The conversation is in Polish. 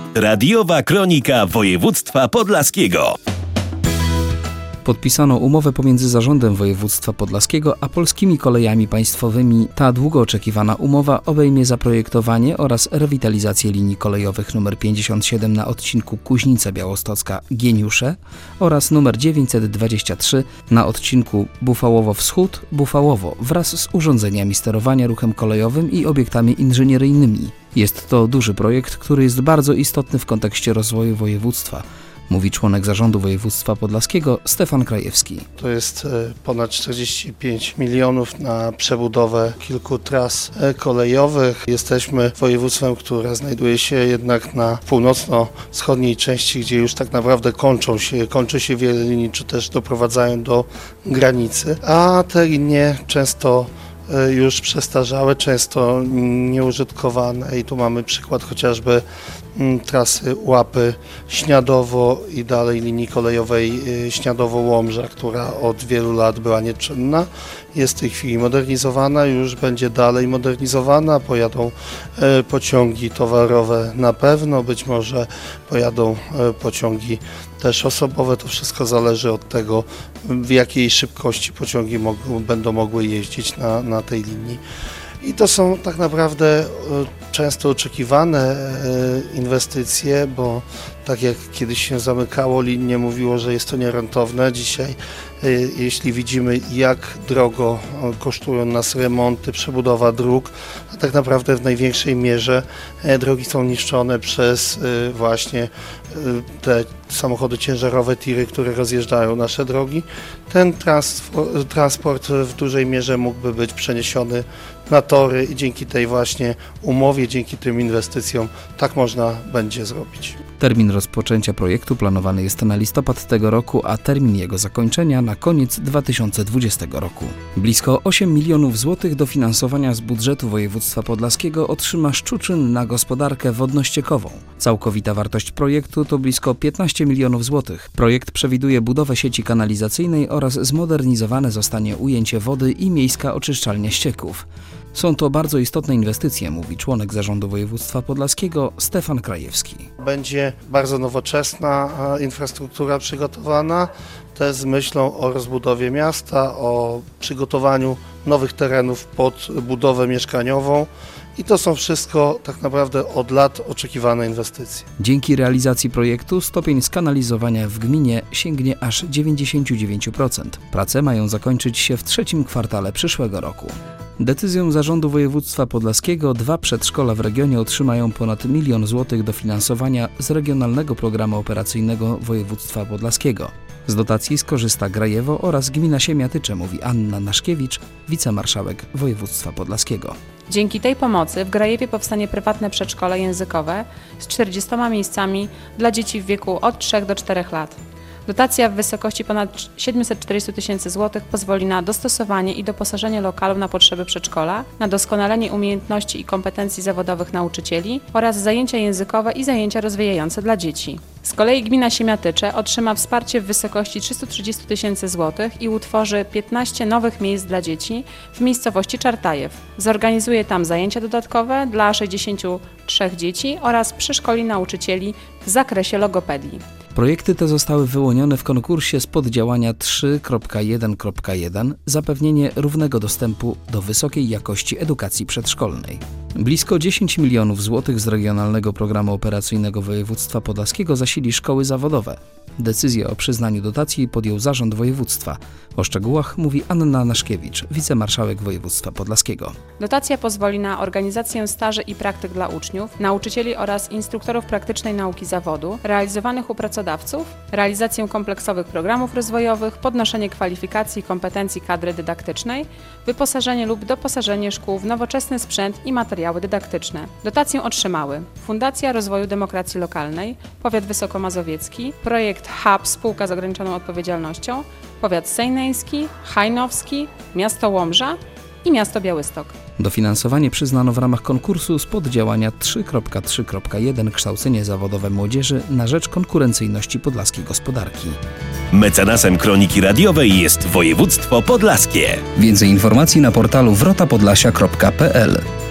Radiowa kronika województwa podlaskiego. Podpisano umowę pomiędzy Zarządem Województwa Podlaskiego a Polskimi Kolejami Państwowymi. Ta długo oczekiwana umowa obejmie zaprojektowanie oraz rewitalizację linii kolejowych nr 57 na odcinku Kuźnica Białostocka-Gieniusze oraz nr 923 na odcinku Bufałowo-Wschód-Bufałowo wraz z urządzeniami sterowania ruchem kolejowym i obiektami inżynieryjnymi. Jest to duży projekt, który jest bardzo istotny w kontekście rozwoju województwa, mówi członek Zarządu Województwa Podlaskiego Stefan Krajewski. To jest ponad 45 milionów na przebudowę kilku tras kolejowych. Jesteśmy województwem, które znajduje się jednak na północno-wschodniej części, gdzie już tak naprawdę kończy się wiele linii, czy też doprowadzają do granicy, a te linie często już przestarzałe, często nieużytkowane i tu mamy przykład chociażby trasy Łapy-Śniadowo i dalej linii kolejowej Śniadowo-Łomża, która od wielu lat była nieczynna. Jest w tej chwili modernizowana, już będzie dalej modernizowana, pojadą pociągi towarowe na pewno, być może pojadą pociągi też osobowe, to wszystko zależy od tego, w jakiej szybkości pociągi będą mogły jeździć na tej linii. I to są tak naprawdę często oczekiwane inwestycje, bo tak jak kiedyś się zamykało linie, mówiło, że jest to nierentowne. Dzisiaj, jeśli widzimy, jak drogo kosztują nas remonty, przebudowa dróg, a tak naprawdę w największej mierze drogi są niszczone przez właśnie te samochody ciężarowe, tiry, które rozjeżdżają nasze drogi. Ten transport w dużej mierze mógłby być przeniesiony na tory i dzięki tej właśnie umowie, dzięki tym inwestycjom tak można będzie zrobić. Termin rozpoczęcia projektu planowany jest na listopad tego roku, a termin jego zakończenia na koniec 2020 roku. Blisko 8 milionów złotych dofinansowania z budżetu województwa podlaskiego otrzyma Szczuczyn na gospodarkę wodno-ściekową. Całkowita wartość projektu to blisko 15 milionów złotych. Projekt przewiduje budowę sieci kanalizacyjnej oraz zmodernizowane zostanie ujęcie wody i miejska oczyszczalnia ścieków. Są to bardzo istotne inwestycje, mówi członek Zarządu Województwa Podlaskiego Stefan Krajewski. Będzie bardzo nowoczesna infrastruktura przygotowana, też z myślą o rozbudowie miasta, o przygotowaniu nowych terenów pod budowę mieszkaniową. I to są wszystko tak naprawdę od lat oczekiwane inwestycje. Dzięki realizacji projektu stopień skanalizowania w gminie sięgnie aż 99%. Prace mają zakończyć się w trzecim kwartale przyszłego roku. Decyzją Zarządu Województwa Podlaskiego 2 przedszkola w regionie otrzymają ponad 1 milion złotych dofinansowania z Regionalnego Programu Operacyjnego Województwa Podlaskiego. Z dotacji skorzysta Grajewo oraz gmina Siemiatycze, mówi Anna Naszkiewicz, wicemarszałek województwa podlaskiego. Dzięki tej pomocy w Grajewie powstanie prywatne przedszkole językowe z 40 miejscami dla dzieci w wieku od 3 do 4 lat. Dotacja w wysokości ponad 740 tysięcy złotych pozwoli na dostosowanie i doposażenie lokalu na potrzeby przedszkola, na doskonalenie umiejętności i kompetencji zawodowych nauczycieli oraz zajęcia językowe i zajęcia rozwijające dla dzieci. Z kolei gmina Siemiatycze otrzyma wsparcie w wysokości 330 tysięcy złotych i utworzy 15 nowych miejsc dla dzieci w miejscowości Czartajew. Zorganizuje tam zajęcia dodatkowe dla 63 dzieci oraz przeszkoli nauczycieli w zakresie logopedii. Projekty te zostały wyłonione w konkursie z poddziałania 3.1.1 Zapewnienie równego dostępu do wysokiej jakości edukacji przedszkolnej. Blisko 10 milionów złotych z Regionalnego Programu Operacyjnego Województwa Podlaskiego zasili szkoły zawodowe. Decyzję o przyznaniu dotacji podjął Zarząd Województwa. O szczegółach mówi Anna Naszkiewicz, wicemarszałek województwa podlaskiego. Dotacja pozwoli na organizację staży i praktyk dla uczniów, nauczycieli oraz instruktorów praktycznej nauki zawodu, realizowanych u pracodawców, realizację kompleksowych programów rozwojowych, podnoszenie kwalifikacji i kompetencji kadry dydaktycznej, wyposażenie lub doposażenie szkół w nowoczesny sprzęt i materiały dydaktyczne. Dotację otrzymały Fundacja Rozwoju Demokracji Lokalnej, Powiat Wysokomazowiecki, projekt HUB Spółka z ograniczoną odpowiedzialnością, Powiat Sejneński, Hajnowski, Miasto Łomża i Miasto Białystok. Dofinansowanie przyznano w ramach konkursu z poddziałania 3.3.1 Kształcenie zawodowe młodzieży na rzecz konkurencyjności podlaskiej gospodarki. Mecenasem Kroniki Radiowej jest województwo podlaskie. Więcej informacji na portalu wrotapodlasia.pl.